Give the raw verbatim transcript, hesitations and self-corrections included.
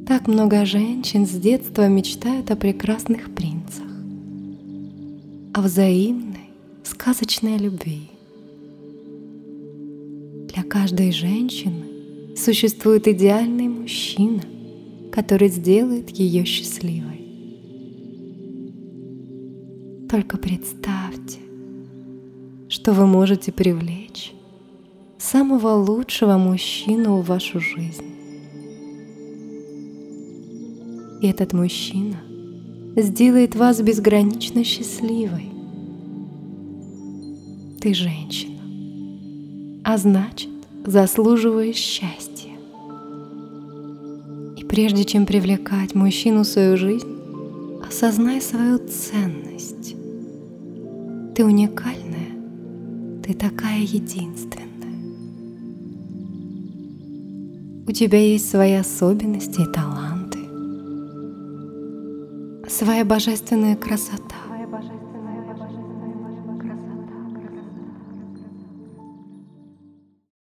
Так много женщин с детства мечтают о прекрасных принцах, о взаимной, сказочной любви. Для каждой женщины существует идеальный мужчина, который сделает ее счастливой. Только представьте, что вы можете привлечь самого лучшего мужчину в вашу жизнь. И этот мужчина сделает вас безгранично счастливой. Ты женщина, а значит, заслуживаешь счастья. И прежде чем привлекать мужчину в свою жизнь, осознай свою ценность. Ты уникальная, ты такая единственная. У тебя есть свои особенности и таланты, своя божественная красота.